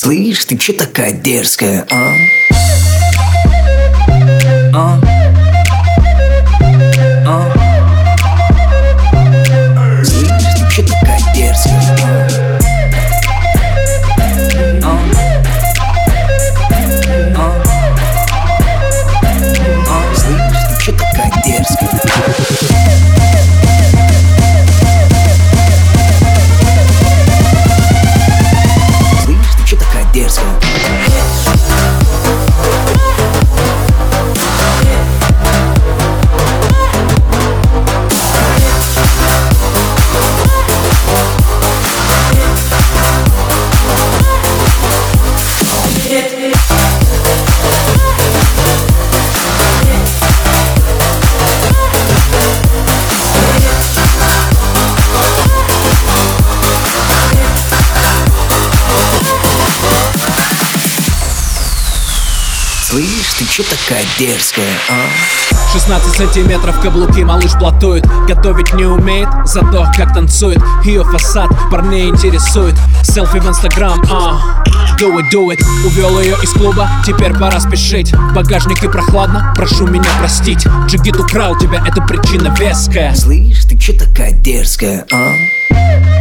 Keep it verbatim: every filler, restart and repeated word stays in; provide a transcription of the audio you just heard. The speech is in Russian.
Слышь, ты чё такая дерзкая, а? А? А? Слышь, ты чё такая дерзкая, а? А? А? А? Слышь, ты чё такая дерзкая? Дерзкая. Слышь, ты чё такая дерзкая, а? шестнадцать сантиметров каблуки, малыш платует. Готовить не умеет, зато как танцует. Ее фасад парней интересует. Селфи в инстаграм, а do it, do it. Увел ее из клуба, теперь пора спешить. В багажнике прохладно, прошу меня простить. Джигит украл тебя, это причина веская. Слышь, ты чё такая дерзкая, а?